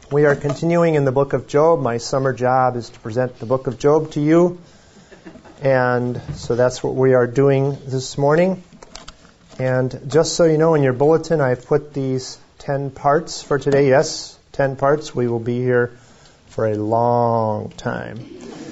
We are continuing in the book of Job. My summer job is to present the book of Job to you. And so that's what we are doing this morning. And just so you know, in your bulletin, I've put these 10 parts for today. Yes, 10 parts. We will be here for a long time.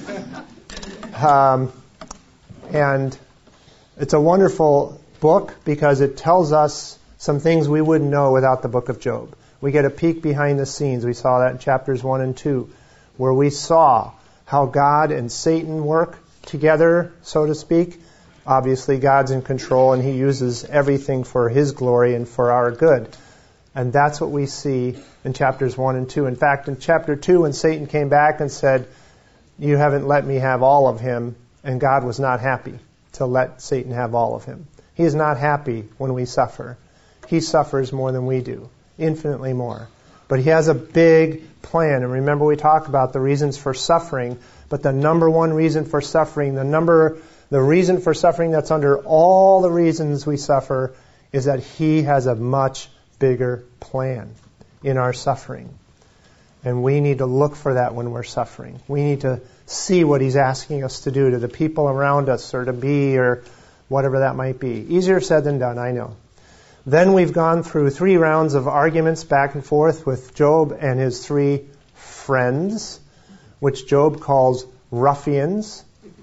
And it's a wonderful book because it tells us some things we wouldn't know without the book of Job. We get a peek behind the scenes. We saw that in chapters 1 and 2, where we saw how God and Satan work together, so to speak. Obviously, God's in control, and He uses everything for His glory and for our good. And that's what we see in chapters 1 and 2. In fact, in chapter 2, when Satan came back and said, "You haven't let me have all of him," and God was not happy to let Satan have all of him. He is not happy when we suffer. He suffers more than we do. Infinitely more. But He has a big plan. And remember, we talk about the reasons for suffering, but the number one reason for suffering, the reason for suffering that's under all the reasons we suffer, is that He has a much bigger plan in our suffering. And we need to look for that when we're suffering. We need to see what He's asking us to do to the people around us, or to be, or whatever that might be. Easier said than done, I know. Then we've gone through 3 rounds of arguments back and forth with Job and his 3 friends, which Job calls ruffians.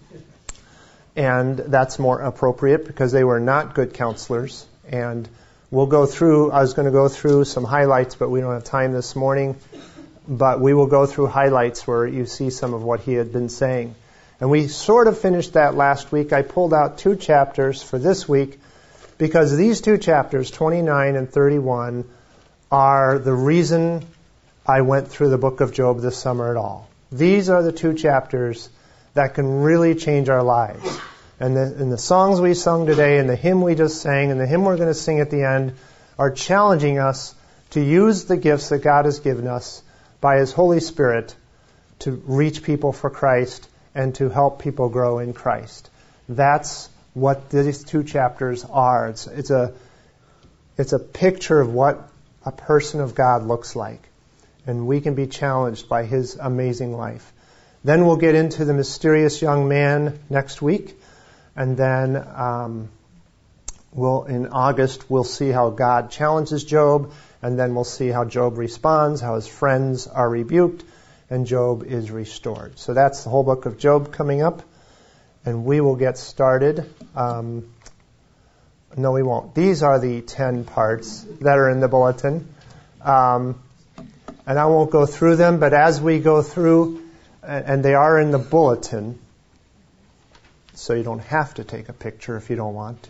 And that's more appropriate because they were not good counselors. And I was going to go through some highlights, but we don't have time this morning. But we will go through highlights where you see some of what he had been saying. And we sort of finished that last week. I pulled out 2 chapters for this week, because these 2 chapters, 29 and 31, are the reason I went through the book of Job this summer at all. These are the 2 chapters that can really change our lives. And the songs we sung today, and the hymn we just sang, and the hymn we're going to sing at the end, are challenging us to use the gifts that God has given us by His Holy Spirit to reach people for Christ and to help people grow in Christ. That's what these 2 chapters are. It's a picture of what a person of God looks like. And we can be challenged by his amazing life. Then we'll get into the mysterious young man next week. And then in August, we'll see how God challenges Job. And then we'll see how Job responds, how his friends are rebuked, and Job is restored. So that's the whole book of Job coming up. And we will get started. No, we won't. These are the 10 parts that are in the bulletin. And I won't go through them, but as we go through, and they are in the bulletin, so you don't have to take a picture if you don't want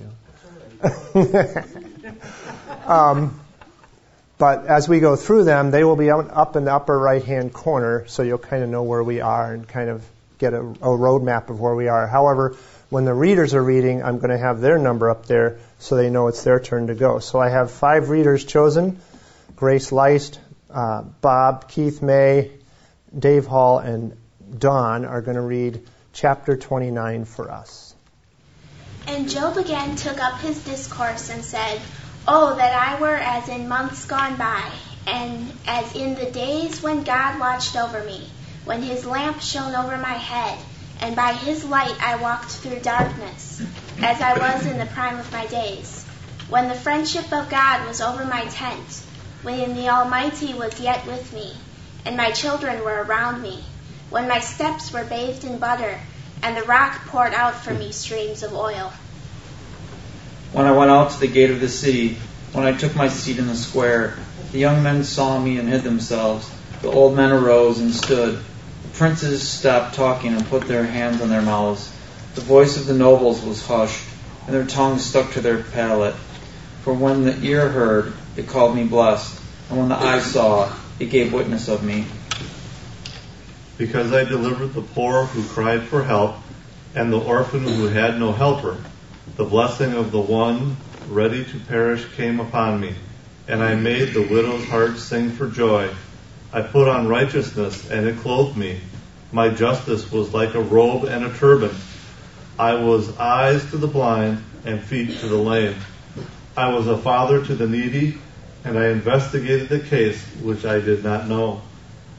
to. But as we go through them, they will be up in the upper right-hand corner, so you'll kind of know where we are and kind of get a roadmap of where we are. However, when the readers are reading, I'm going to have their number up there so they know it's their turn to go. So I have 5 readers chosen. Grace Leist, Bob, Keith May, Dave Hall, and Don are going to read chapter 29 for us. And Job again took up his discourse and said, "Oh, that I were as in months gone by, and as in the days when God watched over me, when His lamp shone over my head, and by His light I walked through darkness, as I was in the prime of my days, when the friendship of God was over my tent, when the Almighty was yet with me, and my children were around me, when my steps were bathed in butter, and the rock poured out for me streams of oil. When I went out to the gate of the city, when I took my seat in the square, the young men saw me and hid themselves. The old men arose and stood. The princes stopped talking and put their hands on their mouths. The voice of the nobles was hushed, and their tongues stuck to their palate. For when the ear heard, it called me blessed, and when the eye saw, it gave witness of me. Because I delivered the poor who cried for help, and the orphan who had no helper, the blessing of the one ready to perish came upon me, and I made the widow's heart sing for joy. I put on righteousness, and it clothed me. My justice was like a robe and a turban. I was eyes to the blind and feet to the lame. I was a father to the needy, and I investigated the case which I did not know.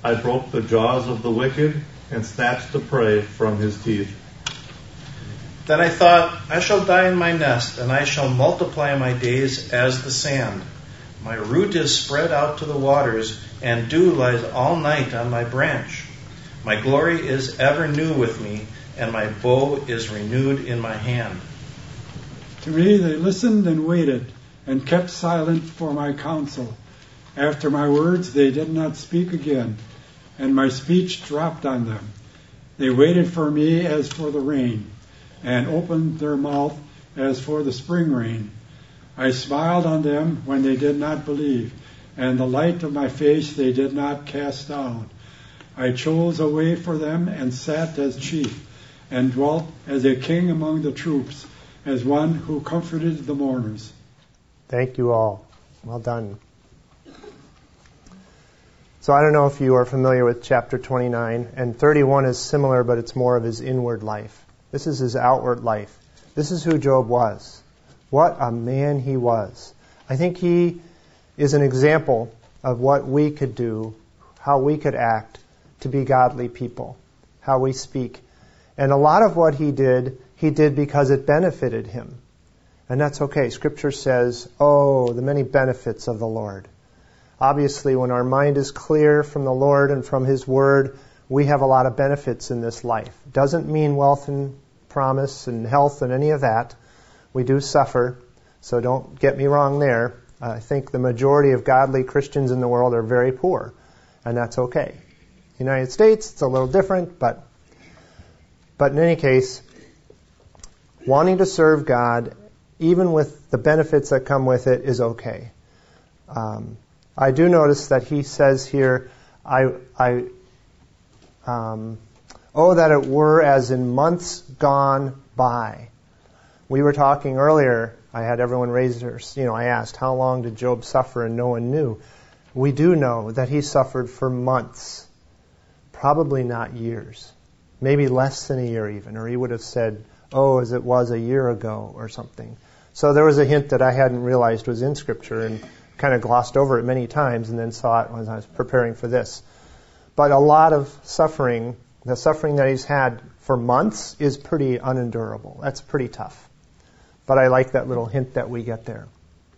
I broke the jaws of the wicked and snatched the prey from his teeth. Then I thought, I shall die in my nest, and I shall multiply my days as the sand. My root is spread out to the waters, and dew lies all night on my branch. My glory is ever new with me, and my bow is renewed in my hand. To me they listened and waited, and kept silent for my counsel. After my words they did not speak again, and my speech dropped on them. They waited for me as for the rain, and opened their mouth as for the spring rain. I smiled on them when they did not believe, and the light of my face they did not cast down. I chose a way for them and sat as chief, and dwelt as a king among the troops, as one who comforted the mourners. Thank you all. Well done. So I don't know if you are familiar with chapter 29, and 31 is similar, but it's more of his inward life. This is his outward life. This is who Job was. What a man he was. I think he is an example of what we could do, how we could act to be godly people, how we speak. And a lot of what he did because it benefited him. And that's okay. Scripture says, oh, the many benefits of the Lord. Obviously, when our mind is clear from the Lord and from His Word, we have a lot of benefits in this life. Doesn't mean wealth and promise and health and any of that. We do suffer, so don't get me wrong there. I think the majority of godly Christians in the world are very poor, and that's okay. United States, it's a little different, but in any case, wanting to serve God, even with the benefits that come with it, is okay. I do notice that he says here, oh, that it were as in months gone by. We were talking earlier, I had everyone raise their, I asked, how long did Job suffer, and no one knew. We do know that he suffered for months, probably not years, maybe less than a year even, or he would have said, oh, as it was a year ago or something. So there was a hint that I hadn't realized was in Scripture, and kind of glossed over it many times and then saw it when I was preparing for this. But a lot of suffering, the suffering that he's had for months, is pretty unendurable. That's pretty tough. But I like that little hint that we get there.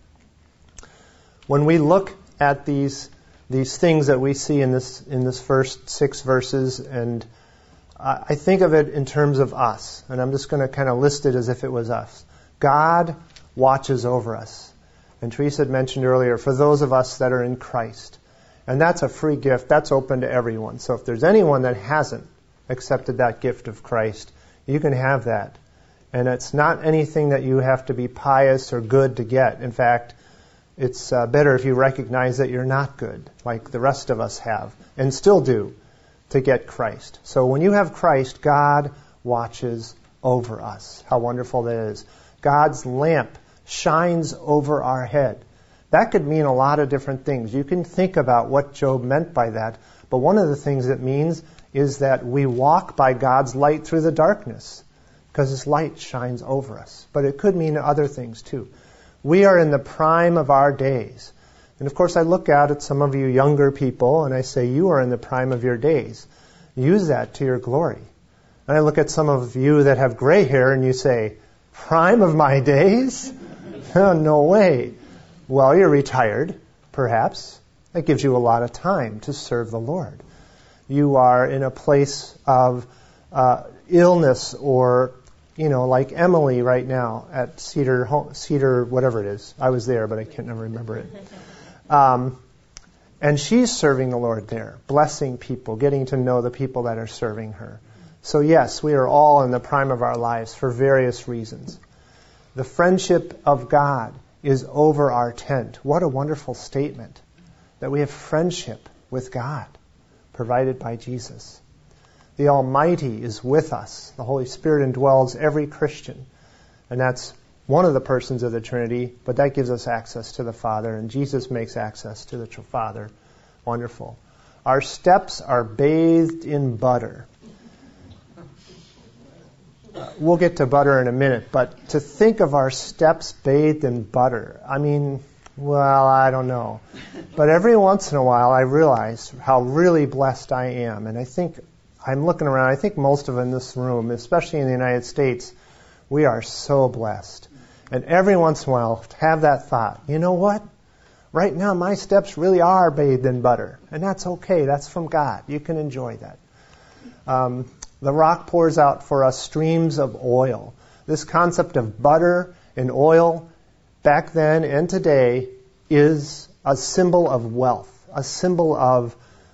When we look at these things that we see in this first 6 verses, and I think of it in terms of us, and I'm just going to kind of list it as if it was us. God watches over us. And Teresa had mentioned earlier, for those of us that are in Christ. And that's a free gift. That's open to everyone. So if there's anyone that hasn't accepted that gift of Christ, you can have that. And it's not anything that you have to be pious or good to get. In fact, it's better if you recognize that you're not good, like the rest of us have, and still do, to get Christ. So when you have Christ, God watches over us. How wonderful that is. God's lamp shines over our head. That could mean a lot of different things. You can think about what Job meant by that, but one of the things it means is that we walk by God's light through the darkness, because His light shines over us. But it could mean other things too. We are in the prime of our days. And of course I look out at some of you younger people and I say, you are in the prime of your days. Use that to your glory. And I look at some of you that have gray hair and you say, prime of my days? No way. Well, you're retired, perhaps. That gives you a lot of time to serve the Lord. You are in a place of illness, or, like Emily right now at Cedar, whatever it is. I was there, but I can't never remember it. And she's serving the Lord there, blessing people, getting to know the people that are serving her. So yes, we are all in the prime of our lives for various reasons. The friendship of God is over our tent. What a wonderful statement, that we have friendship with God, provided by Jesus. The Almighty is with us. The Holy Spirit indwells every Christian. And that's one of the persons of the Trinity, but that gives us access to the Father, and Jesus makes access to the Father. Wonderful. Our steps are bathed in butter. We'll get to butter in a minute, but to think of our steps bathed in butter, Well, I don't know. But every once in a while I realize how really blessed I am. And I think, I'm looking around, I think most of in this room, especially in the United States, we are so blessed. And every once in a while have that thought, you know what? Right now my steps really are bathed in butter. And that's okay. That's from God. You can enjoy that. The rock pours out for us streams of oil. This concept of butter and oil back then and today is a symbol of wealth, a symbol of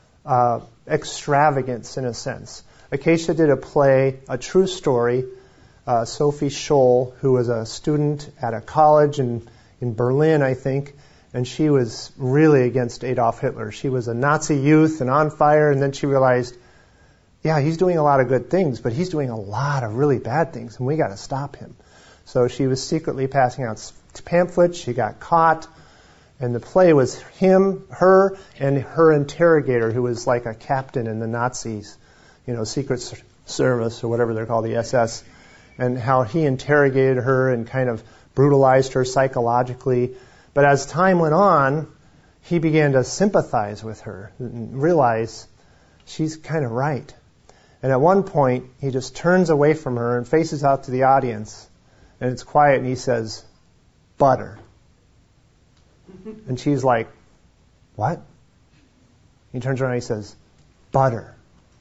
extravagance in a sense. Acacia did a play, a true story. Sophie Scholl, who was a student at a college in Berlin, I think, and she was really against Adolf Hitler. She was a Nazi youth and on fire, and then she realized, yeah, he's doing a lot of good things, but he's doing a lot of really bad things, and we got to stop him. So she was secretly passing out pamphlets. She got caught, and the play was her, and her interrogator, who was like a captain in the Nazis, Secret Service or whatever they're called, the SS, and how he interrogated her and kind of brutalized her psychologically. But as time went on, he began to sympathize with her and realize she's kind of right. And at one point, he just turns away from her and faces out to the audience, and it's quiet, and he says, butter. And she's like, what? He turns around and he says, butter.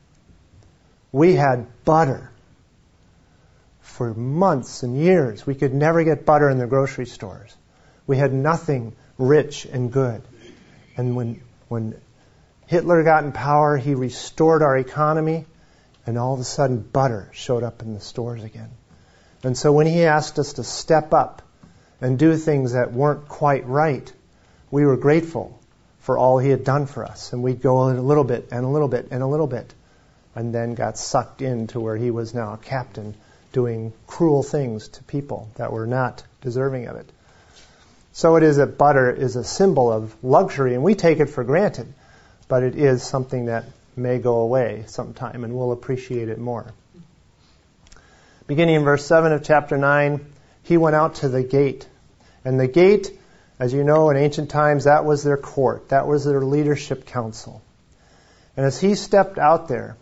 We had butter for months and years. We could never get butter in the grocery stores. We had nothing rich and good. And when Hitler got in power, he restored our economy, and all of a sudden butter showed up in the stores again. And so when he asked us to step up and do things that weren't quite right, we were grateful for all he had done for us. And we'd go a little bit and a little bit and a little bit, and then got sucked into where he was now a captain doing cruel things to people that were not deserving of it. So it is that butter is a symbol of luxury, and we take it for granted, but it is something that may go away sometime, and we'll appreciate it more. Beginning in verse 7 of chapter 9, he went out to the gate. And the gate, as you know, in ancient times, that was their court. That was their leadership council. And as he stepped out there,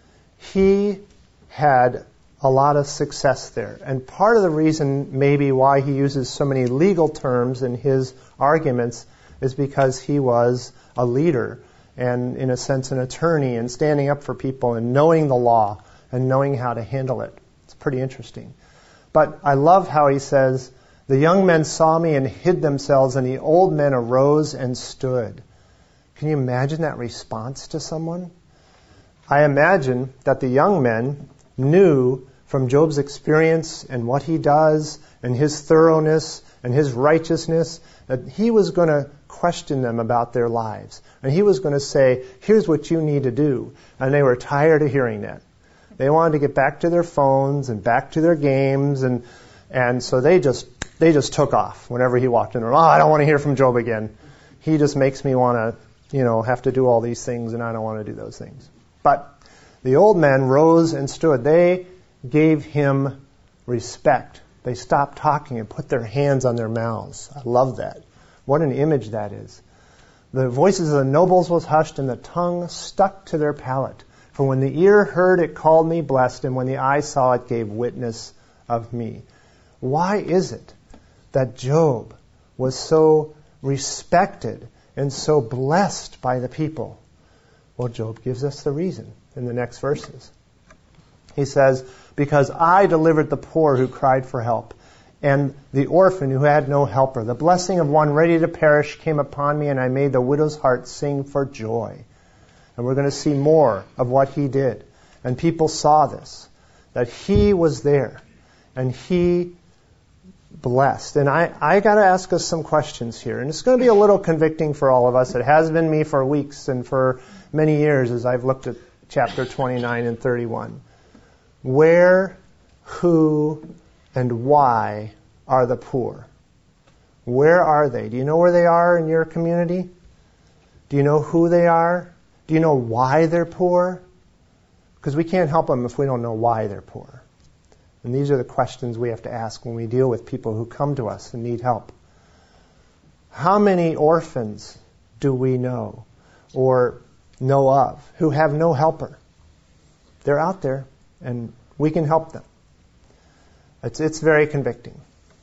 he had a lot of success there. And part of the reason maybe why he uses so many legal terms in his arguments is because he was a leader and, in a sense, an attorney, and standing up for people and knowing the law and knowing how to handle it. It's pretty interesting. But I love how he says, the young men saw me and hid themselves, and the old men arose and stood. Can you imagine that response to someone? I imagine that the young men knew from Job's experience and what he does and his thoroughness and his righteousness that he was going to question them about their lives. And he was going to say, here's what you need to do. And they were tired of hearing that. They wanted to get back to their phones and back to their games, and so they just took off whenever he walked in the room. Oh, I don't want to hear from Job again. He just makes me want to, have to do all these things, and I don't want to do those things. But the old men rose and stood. They gave him respect. They stopped talking and put their hands on their mouths. I love that. What an image that is. The voices of the nobles was hushed, and the tongue stuck to their palate. For when the ear heard, it called me blessed, and when the eye saw it, gave witness of me. Why is it that Job was so respected and so blessed by the people? Well, Job gives us the reason in the next verses. He says, because I delivered the poor who cried for help, and the orphan who had no helper. The blessing of one ready to perish came upon me, and I made the widow's heart sing for joy. And we're going to see more of what he did. And people saw this, that he was there, and he blessed. And I got to ask us some questions here. And it's going to be a little convicting for all of us. It has been me for weeks and for many years as I've looked at chapter 29 and 31. Where, who, and why are the poor? Where are they? Do you know where they are in your community? Do you know who they are? Do you know why they're poor? Because we can't help them if we don't know why they're poor. And these are the questions we have to ask when we deal with people who come to us and need help. How many orphans do we know or know of who have no helper? They're out there, and we can help them. It's very convicting.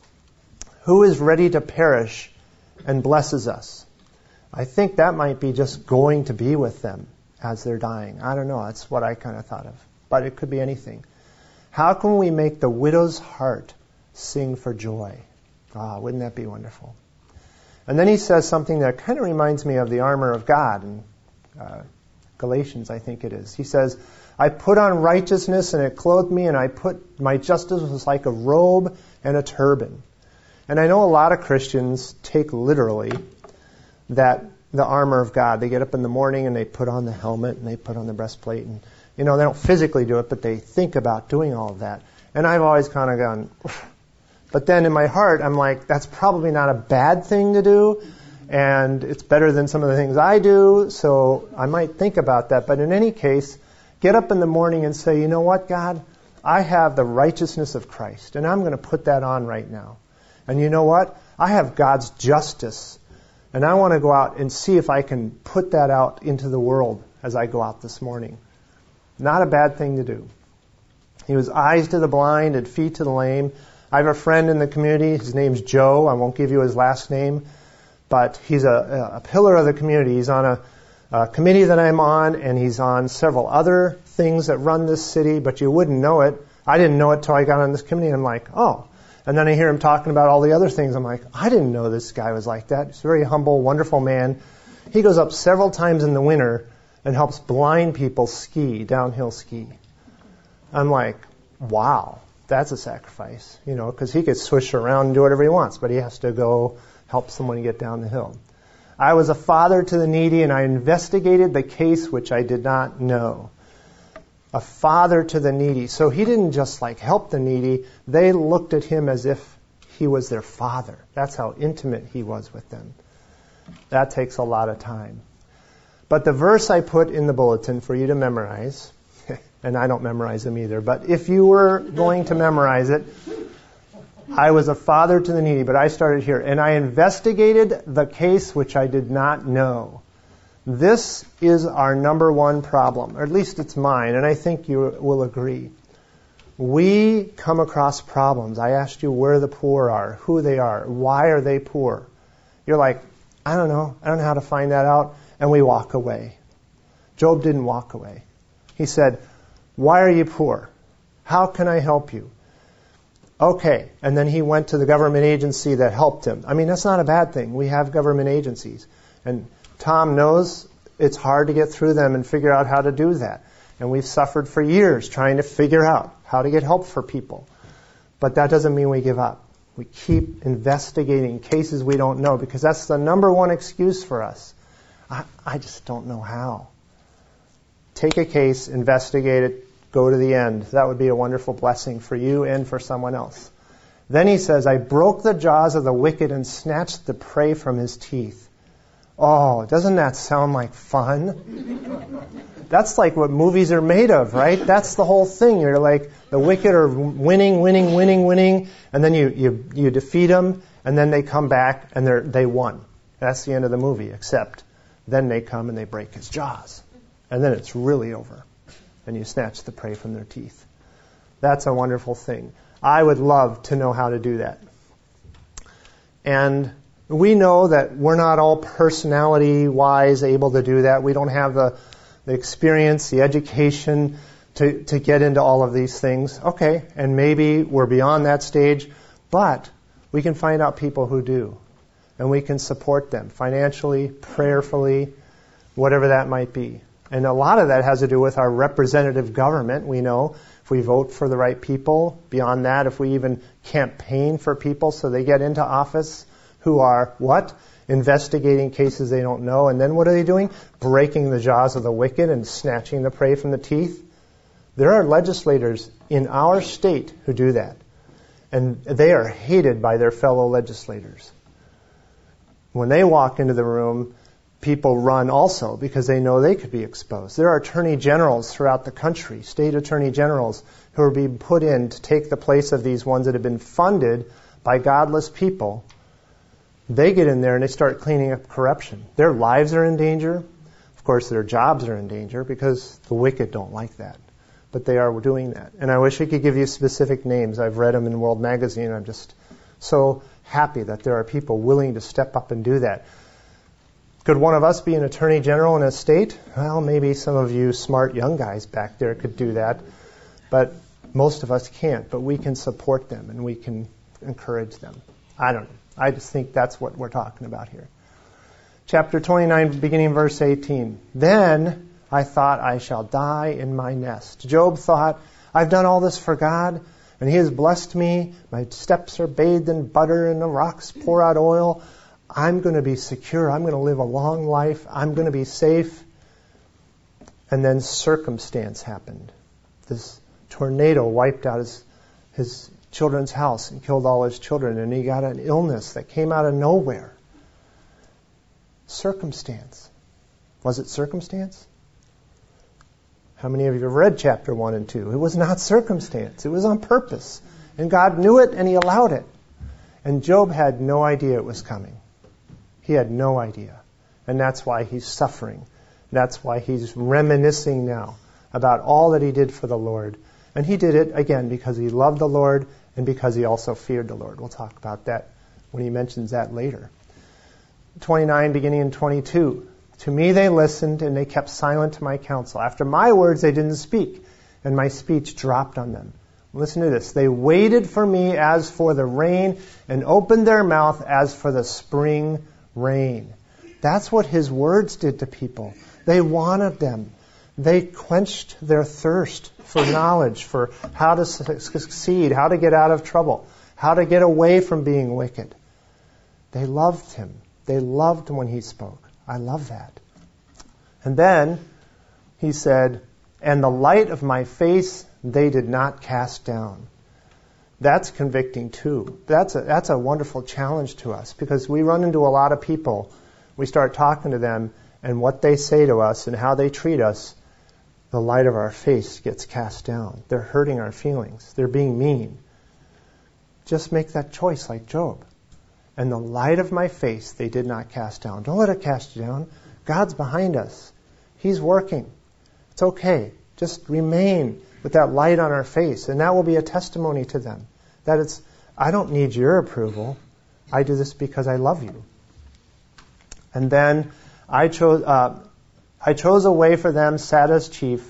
Who is ready to perish and blesses us? I think that might be just going to be with them as they're dying. I don't know. That's what I kind of thought of. But it could be anything. How can we make the widow's heart sing for joy? Wouldn't that be wonderful? And then he says something that kind of reminds me of the armor of God in Galatians, I think it is. He says, I put on righteousness and it clothed me, and I put my justice was like a robe and a turban. And I know a lot of Christians take literally that the armor of God. They get up in the morning and they put on the helmet and they put on the breastplate. And, they don't physically do it, but they think about doing all of that. And I've always kind of gone, but then in my heart, I'm like, that's probably not a bad thing to do. And it's better than some of the things I do. So I might think about that. But in any case, get up in the morning and say, you know what, God? I have the righteousness of Christ. And I'm going to put that on right now. And you know what? I have God's justice. And I want to go out and see if I can put that out into the world as I go out this morning. Not a bad thing to do. He was eyes to the blind and feet to the lame. I have a friend in the community. His name's Joe. I won't give you his last name. But he's a pillar of the community. He's on a committee that I'm on, and he's on several other things that run this city, but you wouldn't know it. I didn't know it till I got on this committee, and I'm like, oh. And then I hear him talking about all the other things. I'm like, I didn't know this guy was like that. He's a very humble, wonderful man. He goes up several times in the winter and helps blind people ski, downhill ski. I'm like, wow, that's a sacrifice, because he could swish around and do whatever he wants, but he has to go help someone get down the hill. I was a father to the needy, and I investigated the case which I did not know. A father to the needy. So he didn't just help the needy. They looked at him as if he was their father. That's how intimate he was with them. That takes a lot of time. But the verse I put in the bulletin for you to memorize, and I don't memorize them either, but if you were going to memorize it, I was a father to the needy, but I started here. And I investigated the case which I did not know. This is our number one problem, or at least it's mine, and I think you will agree. We come across problems. I asked you where the poor are, who they are, why are they poor. You're like, I don't know how to find that out, and we walk away. Job didn't walk away. He said, why are you poor? How can I help you? Okay, and then he went to the government agency that helped him. I mean, that's not a bad thing. We have government agencies, and Tom knows it's hard to get through them and figure out how to do that. And we've suffered for years trying to figure out how to get help for people. But that doesn't mean we give up. We keep investigating cases we don't know, because that's the number one excuse for us. I just don't know how. Take a case, investigate it, go to the end. That would be a wonderful blessing for you and for someone else. Then he says, I broke the jaws of the wicked and snatched the prey from his teeth. Oh, doesn't that sound like fun? That's like what movies are made of, right? That's the whole thing. You're like, the wicked are winning, and then you defeat them, and then they come back, and they won. That's the end of the movie, except then they come and they break his jaws. And then it's really over. And you snatch the prey from their teeth. That's a wonderful thing. I would love to know how to do that. And we know that we're not all personality-wise able to do that. We don't have the experience, the education to get into all of these things. Okay, and maybe we're beyond that stage, but we can find out people who do. And we can support them financially, prayerfully, whatever that might be. And a lot of that has to do with our representative government. We know if we vote for the right people. Beyond that, if we even campaign for people so they get into office who are what? Investigating cases they don't know. And then what are they doing? Breaking the jaws of the wicked and snatching the prey from the teeth. There are legislators in our state who do that. And they are hated by their fellow legislators. When they walk into the room, people run also because they know they could be exposed. There are attorney generals throughout the country, state attorney generals, who are being put in to take the place of these ones that have been funded by godless people They get in there and they start cleaning up corruption. Their lives are in danger. Of course, their jobs are in danger because the wicked don't like that. But they are doing that. And I wish I could give you specific names. I've read them in World Magazine. I'm just so happy that there are people willing to step up and do that. Could one of us be an attorney general in a state? Well, maybe some of you smart young guys back there could do that. But most of us can't. But we can support them and we can encourage them. I don't know. I just think that's what we're talking about here. Chapter 29, beginning verse 18. Then I thought, I shall die in my nest. Job thought, I've done all this for God, and He has blessed me. My steps are bathed in butter, and the rocks pour out oil. I'm going to be secure. I'm going to live a long life. I'm going to be safe. And then circumstance happened. This tornado wiped out his children's house and killed all his children, and he got an illness that came out of nowhere. Circumstance. Was it circumstance? How many of you have read chapter 1 and 2? It was not circumstance. It was on purpose. And God knew it and He allowed it. And Job had no idea it was coming. He had no idea. And that's why he's suffering. That's why he's reminiscing now about all that he did for the Lord. And he did it, again, because he loved the Lord and because he also feared the Lord. We'll talk about that when he mentions that later. 29, beginning in 22. To me they listened, and they kept silent to my counsel. After my words they didn't speak, and my speech dropped on them. Listen to this. They waited for me as for the rain, and opened their mouth as for the spring rain. That's what his words did to people. They wanted them. They quenched their thirst for knowledge, for how to succeed, how to get out of trouble, how to get away from being wicked. They loved him. They loved when he spoke. I love that. And then he said, and the light of my face they did not cast down. That's convicting too. That's a wonderful challenge to us, because we run into a lot of people. We start talking to them, and what they say to us and how they treat us, the light of our face gets cast down. They're hurting our feelings. They're being mean. Just make that choice like Job. And the light of my face they did not cast down. Don't let it cast you down. God's behind us. He's working. It's okay. Just remain with that light on our face, and that will be a testimony to them. That it's, I don't need your approval. I do this because I love you. And then I chose a way for them, sat as chief.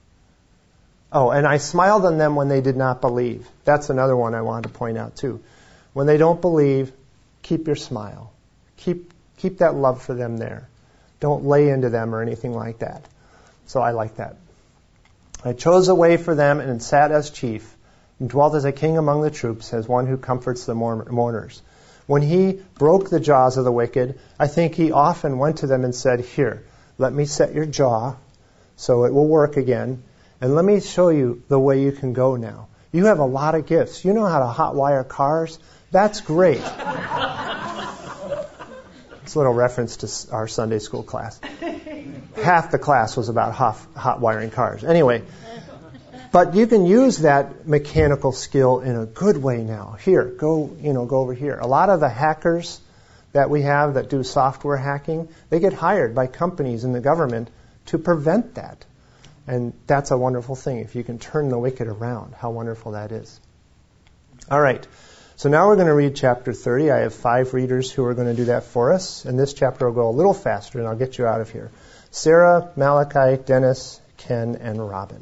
Oh, and I smiled on them when they did not believe. That's another one I wanted to point out too. When they don't believe, keep your smile. Keep that love for them there. Don't lay into them or anything like that. So I like that. I chose a way for them and sat as chief, and dwelt as a king among the troops, as one who comforts the mourners. When he broke the jaws of the wicked, I think he often went to them and said, here, let me set your jaw so it will work again, and let me show you the way you can go now. You have a lot of gifts. You know how to hot wire cars? That's great. It's a little reference to our Sunday school class. Half the class was about hot wiring cars. Anyway, but you can use that mechanical skill in a good way now. Here, go over here. A lot of the hackers that we have that do software hacking, they get hired by companies in the government to prevent that. And that's a wonderful thing. If you can turn the wicked around, how wonderful that is. All right. So now we're going to read chapter 30. I have 5 readers who are going to do that for us. And this chapter will go a little faster, and I'll get you out of here. Sarah, Malachi, Dennis, Ken, and Robin.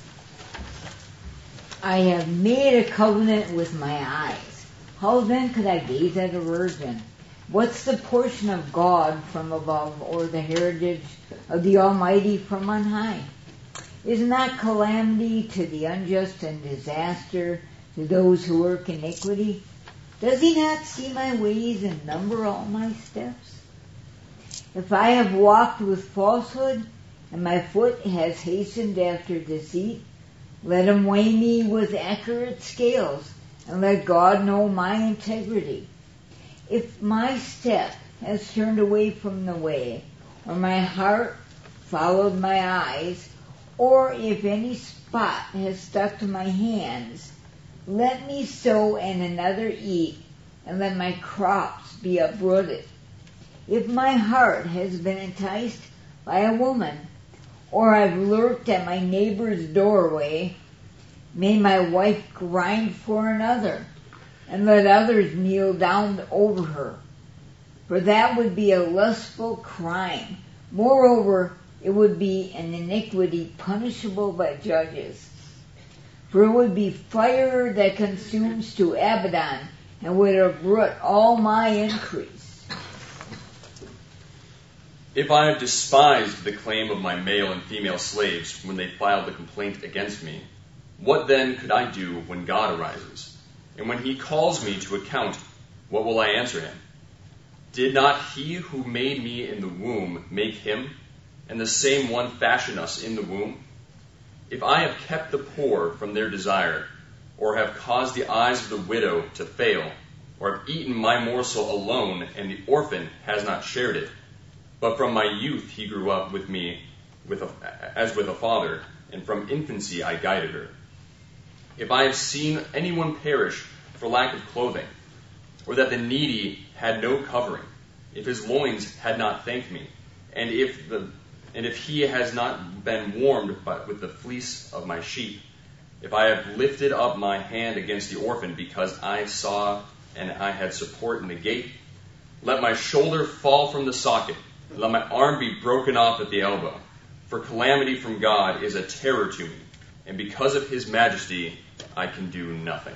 I have made a covenant with my eyes. How then could I gaze at a virgin? What's the portion of God from above, or the heritage of the Almighty from on high? Is not calamity to the unjust and disaster to those who work iniquity? Does he not see my ways and number all my steps? If I have walked with falsehood, and my foot has hastened after deceit, let him weigh me with accurate scales, and let God know my integrity. If my step has turned away from the way, or my heart followed my eyes, or if any spot has stuck to my hands, let me sow and another eat, and let my crops must be uprooted. If my heart has been enticed by a woman, or I've lurked at my neighbor's doorway, may my wife grind for another, and let others kneel down over her. For that would be a lustful crime. Moreover, it would be an iniquity punishable by judges. For it would be fire that consumes to Abaddon, and would uproot all my increase. If I have despised the claim of my male and female slaves when they filed the complaint against me, what then could I do when God arises? And when he calls me to account, what will I answer him? Did not he who made me in the womb make him, and the same one fashion us in the womb? If I have kept the poor from their desire, or have caused the eyes of the widow to fail, or have eaten my morsel alone, and the orphan has not shared it, but from my youth he grew up with me as with a father, and from infancy I guided her. If I have seen anyone perish for lack of clothing, or that the needy had no covering, if his loins had not thanked me, and if he has not been warmed with the fleece of my sheep, if I have lifted up my hand against the orphan because I saw and I had support in the gate, let my shoulder fall from the socket, and let my arm be broken off at the elbow. For calamity from God is a terror to me, and because of his majesty I can do nothing.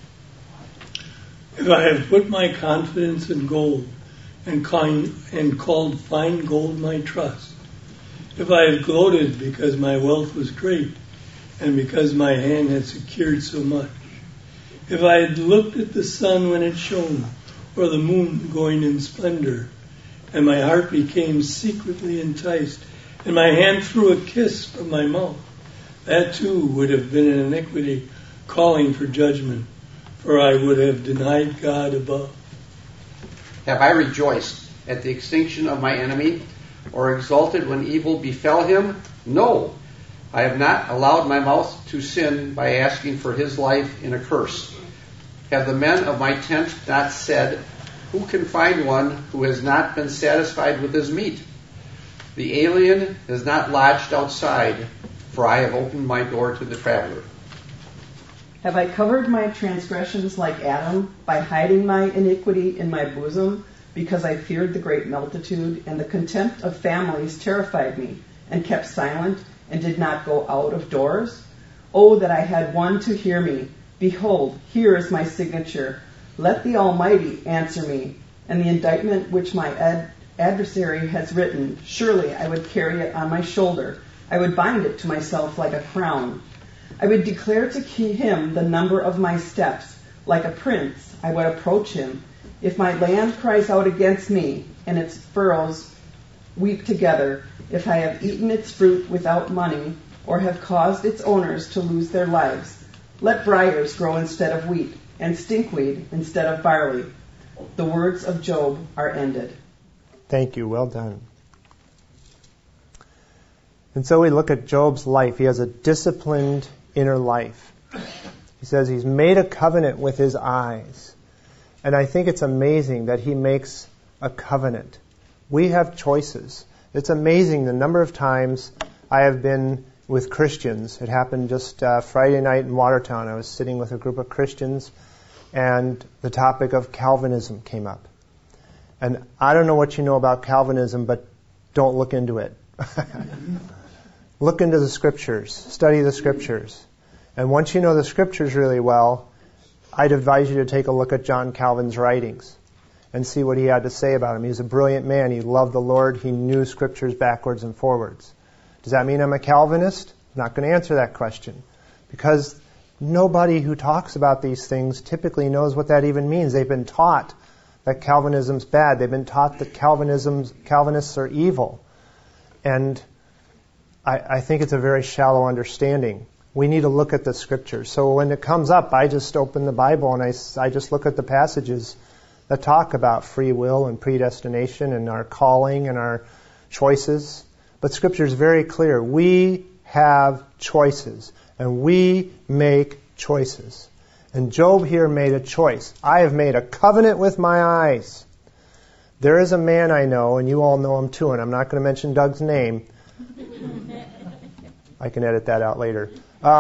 If I have put my confidence in gold and called fine gold my trust, if I have gloated because my wealth was great and because my hand had secured so much, if I had looked at the sun when it shone or the moon going in splendor, and my heart became secretly enticed, and my hand threw a kiss from my mouth, that too would have been an iniquity calling for judgment, for I would have denied God above. Have I rejoiced at the extinction of my enemy, or exulted when evil befell him? No, I have not allowed my mouth to sin by asking for his life in a curse. Have the men of my tent not said, who can find one who has not been satisfied with his meat? The alien is not lodged outside, for I have opened my door to the traveler. Have I covered my transgressions like Adam by hiding my iniquity in my bosom, because I feared the great multitude, and the contempt of families terrified me, and kept silent, and did not go out of doors? Oh, that I had one to hear me. Behold, here is my signature. Let the Almighty answer me, and the indictment which my adversary has written, surely I would carry it on my shoulder. I would bind it to myself like a crown. I would declare to him the number of my steps. Like a prince, I would approach him. If my land cries out against me, and its furrows weep together, if I have eaten its fruit without money, or have caused its owners to lose their lives, let briars grow instead of wheat, and stinkweed instead of barley. The words of Job are ended. Thank you. Well done. And so we look at Job's life. He has a disciplined inner life. He says he's made a covenant with his eyes. And I think it's amazing that he makes a covenant. We have choices. It's amazing the number of times I have been with Christians. It happened just Friday night in Watertown. I was sitting with a group of Christians, and the topic of Calvinism came up. And I don't know what you know about Calvinism, but don't look into it. Look into the Scriptures. Study the Scriptures. And once you know the Scriptures really well, I'd advise you to take a look at John Calvin's writings and see what he had to say about him. He was a brilliant man. He loved the Lord. He knew Scriptures backwards and forwards. Does that mean I'm a Calvinist? I'm not going to answer that question, because nobody who talks about these things typically knows what that even means. They've been taught that Calvinism's bad. They've been taught that Calvinists are evil. And I think it's a very shallow understanding. We need to look at the Scriptures. So when it comes up, I just open the Bible and I just look at the passages that talk about free will and predestination and our calling and our choices. But Scripture is very clear. We have choices, and we make choices. And Job here made a choice. I have made a covenant with my eyes. There is a man I know, and you all know him too, and I'm not going to mention Doug's name. I can edit that out later.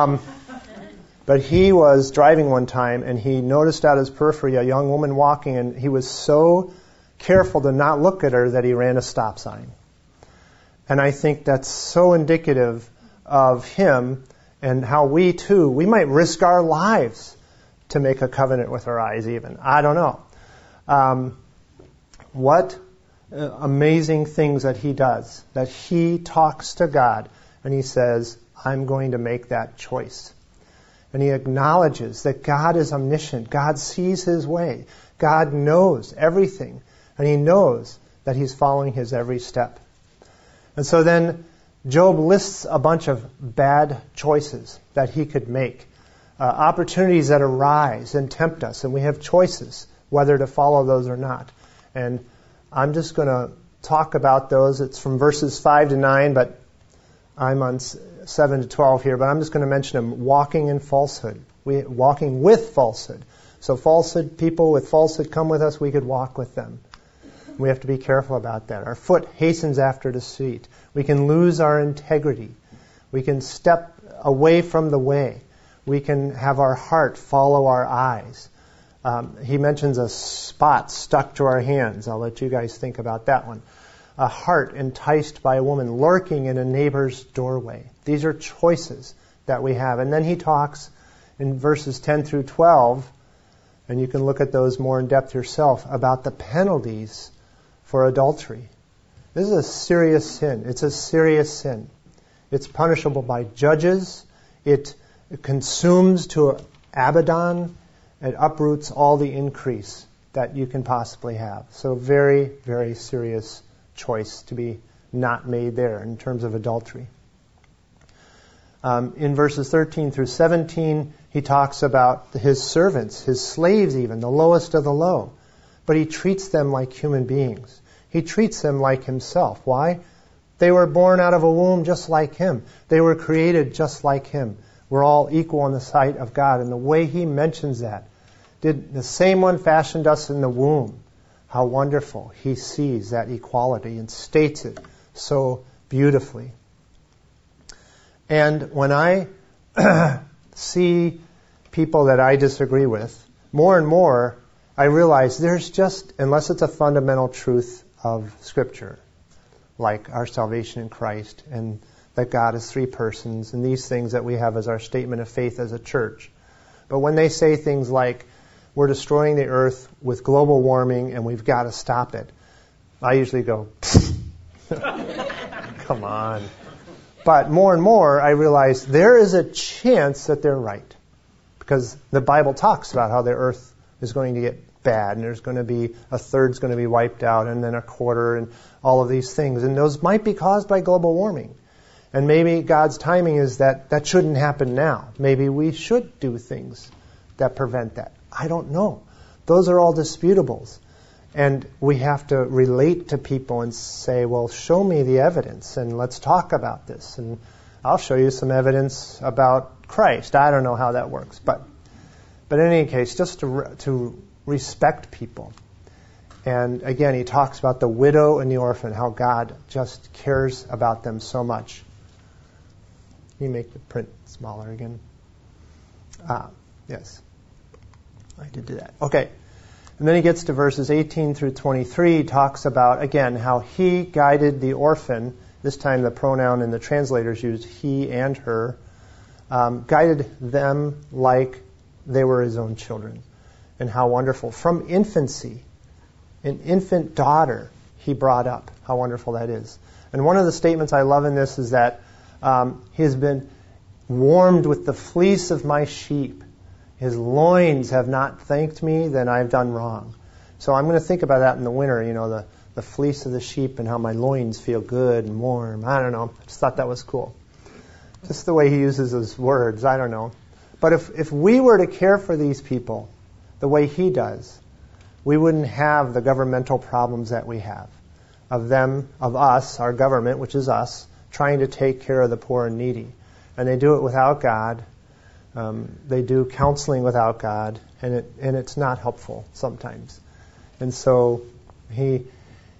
But he was driving one time, and he noticed out his periphery a young woman walking, and he was so careful to not look at her that he ran a stop sign. And I think that's so indicative of him and how we too, we might risk our lives to make a covenant with our eyes even. I don't know. What amazing things that he does, that he talks to God and he says, I'm going to make that choice. And he acknowledges that God is omniscient. God sees his way. God knows everything. And he knows that he's following his every step. And so then Job lists a bunch of bad choices that he could make. Opportunities that arise and tempt us. And we have choices whether to follow those or not. And I'm just going to talk about those. It's from verses 5 to 9, but I'm on 7 to 12 here. But I'm just going to mention them. Walking in falsehood. Walking with falsehood. So falsehood, people with falsehood come with us, we could walk with them. We have to be careful about that. Our foot hastens after deceit. We can lose our integrity. We can step away from the way. We can have our heart follow our eyes. He mentions a spot stuck to our hands. I'll let you guys think about that one. A heart enticed by a woman lurking in a neighbor's doorway. These are choices that we have. And then he talks in verses 10 through 12, and you can look at those more in depth yourself, about the penalties for adultery. This is a serious sin. It's a serious sin. It's punishable by judges. It consumes to Abaddon. It uproots all the increase that you can possibly have. So very, very serious choice to be not made there in terms of adultery. In verses 13 through 17, he talks about his servants, his slaves even, the lowest of the low. But he treats them like human beings. He treats them like himself. Why? They were born out of a womb just like him. They were created just like him. We're all equal in the sight of God. And the way he mentions that, did the same one fashioned us in the womb. How wonderful. He sees that equality and states it so beautifully. And when I see people that I disagree with, more and more I realize there's just, unless it's a fundamental truth of Scripture, like our salvation in Christ and that God is three persons and these things that we have as our statement of faith as a church. But when they say things like, we're destroying the earth with global warming and we've got to stop it, I usually go, come on. But more and more I realize there is a chance that they're right. Because the Bible talks about how the earth is going to get bad, and there's going to be a third's going to be wiped out, and then a quarter, and all of these things. And those might be caused by global warming. And maybe God's timing is that that shouldn't happen now. Maybe we should do things that prevent that. I don't know. Those are all disputables. And we have to relate to people and say, well, show me the evidence, and let's talk about this. And I'll show you some evidence about Christ. I don't know how that works. But in any case, just to respect people. And again, he talks about the widow and the orphan, how God just cares about them so much. Can you make the print smaller again? Yes. I did do that. Okay. And then he gets to verses 18 through 23. He talks about, again, how he guided the orphan. This time the pronoun in the translators used he and her. Guided them like they were his own children. And how wonderful. From infancy, an infant daughter he brought up. How wonderful that is. And one of the statements I love in this is that he has been warmed with the fleece of my sheep. His loins have not thanked me, then I've done wrong. So I'm going to think about that in the winter, the fleece of the sheep and how my loins feel good and warm. I don't know. I just thought that was cool. Just the way he uses his words, I don't know. But if we were to care for these people the way he does, we wouldn't have the governmental problems that we have. Of us, our government, which is us, trying to take care of the poor and needy. And they do it without God. They do counseling without God, and it's not helpful sometimes. And so he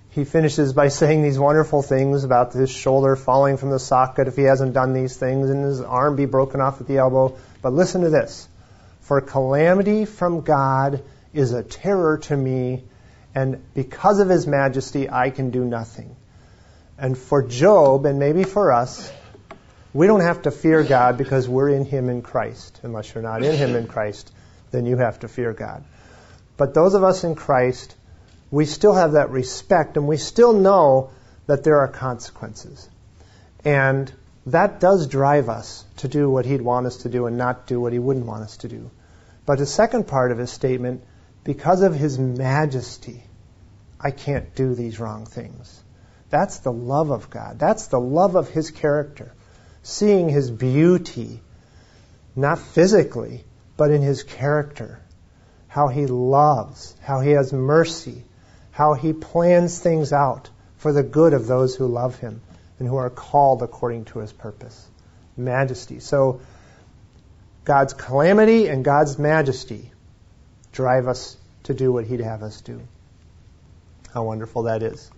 he finishes by saying these wonderful things about his shoulder falling from the socket if he hasn't done these things, and his arm be broken off at the elbow. But listen to this. For calamity from God is a terror to me, and because of his majesty, I can do nothing. And for Job, and maybe for us, we don't have to fear God because we're in him in Christ. Unless you're not in him in Christ, then you have to fear God. But those of us in Christ, we still have that respect, and we still know that there are consequences. And that does drive us to do what he'd want us to do and not do what he wouldn't want us to do. But the second part of his statement, because of his majesty, I can't do these wrong things. That's the love of God. That's the love of his character. Seeing his beauty, not physically, but in his character. How he loves, how he has mercy, how he plans things out for the good of those who love him and who are called according to his purpose. Majesty. So God's calamity and God's majesty drive us to do what he'd have us do. How wonderful that is.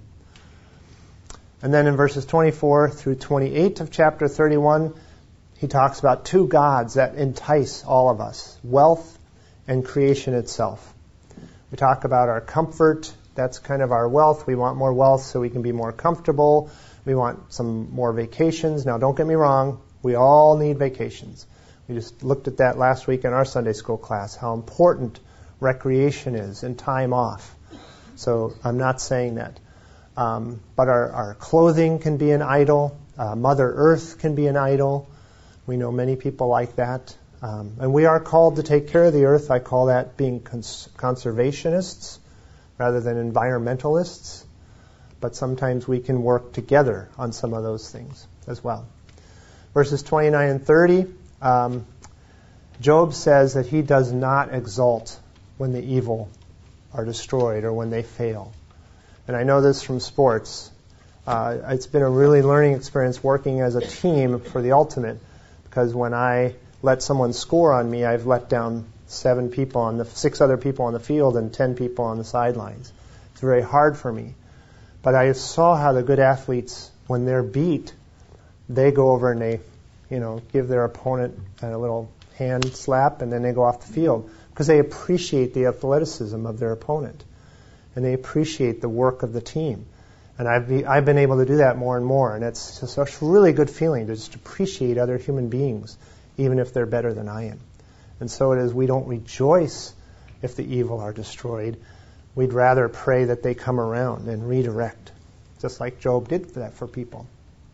And then in verses 24 through 28 of chapter 31, he talks about two gods that entice all of us, wealth and creation itself. We talk about our comfort. That's kind of our wealth. We want more wealth so we can be more comfortable. We want some more vacations. Now, don't get me wrong. We all need vacations. We just looked at that last week in our Sunday school class, how important recreation is and time off. So I'm not saying that. But our clothing can be an idol. Mother Earth can be an idol. We know many people like that. And we are called to take care of the earth. I call that being conservationists rather than environmentalists. But sometimes we can work together on some of those things as well. Verses 29 and 30, Job says that he does not exult when the evil are destroyed or when they fail. And I know this from sports. It's been a really learning experience working as a team for the ultimate, because when I let someone score on me, I've let down 6 other people on the field and 10 people on the sidelines. It's very hard for me. But I saw how the good athletes, when they're beat, they go over and they, give their opponent a little hand slap, and then they go off the field because they appreciate the athleticism of their opponent. And they appreciate the work of the team. And I've been able to do that more and more. And it's just a really good feeling to just appreciate other human beings, even if they're better than I am. And so it is, we don't rejoice if the evil are destroyed. We'd rather pray that they come around and redirect, just like Job did that for people.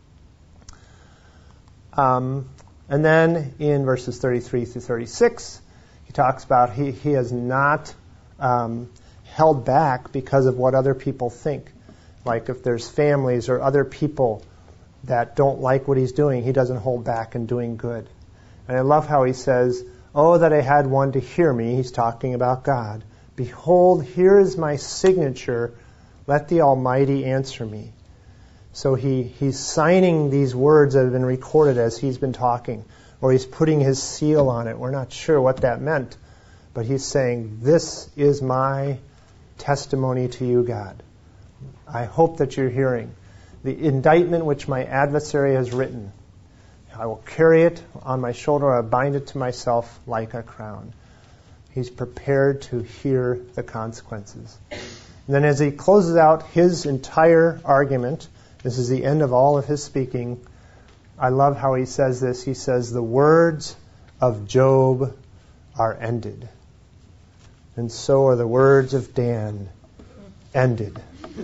And then in verses 33 through 36, he talks about he has not held back because of what other people think. Like if there's families or other people that don't like what he's doing, he doesn't hold back in doing good. And I love how he says, "Oh, that I had one to hear me." He's talking about God. "Behold, here is my signature. Let the Almighty answer me." So he's signing these words that have been recorded as he's been talking, or he's putting his seal on it. We're not sure what that meant, but he's saying, "This is my testimony to you, God. I hope that you're hearing the indictment which my adversary has written. I will carry it on my shoulder. I bind it to myself like a crown." He's prepared to hear the consequences. And then as he closes out his entire argument, this is the end of all of his speaking, I love how he says this. He says, "The words of Job are ended. And so are the words of Dan ended."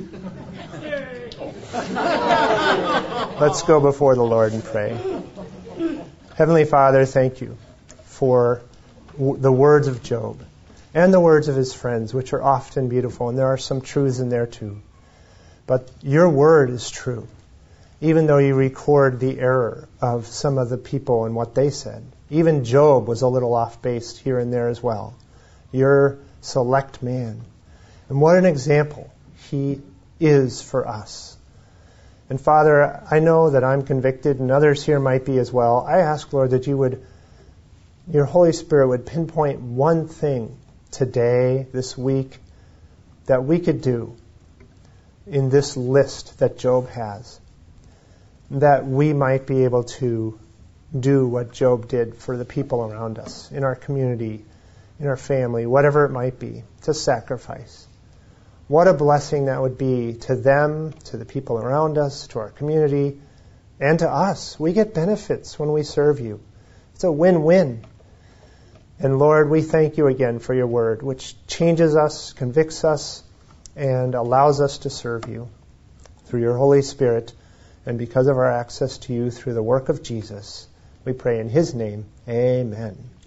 Let's go before the Lord and pray. Heavenly Father, thank you for the words of Job and the words of his friends, which are often beautiful, and there are some truths in there too. But your word is true, even though you record the error of some of the people and what they said. Even Job was a little off-base here and there as well. Your select man. And what an example he is for us. And Father, I know that I'm convicted, and others here might be as well. I ask, Lord, that your Holy Spirit would pinpoint one thing today, this week, that we could do in this list that Job has, that we might be able to do what Job did for the people around us, in our community, in our family, whatever it might be, to sacrifice. What a blessing that would be to them, to the people around us, to our community, and to us. We get benefits when we serve you. It's a win-win. And Lord, we thank you again for your word, which changes us, convicts us, and allows us to serve you through your Holy Spirit, and because of our access to you through the work of Jesus. We pray in his name, amen.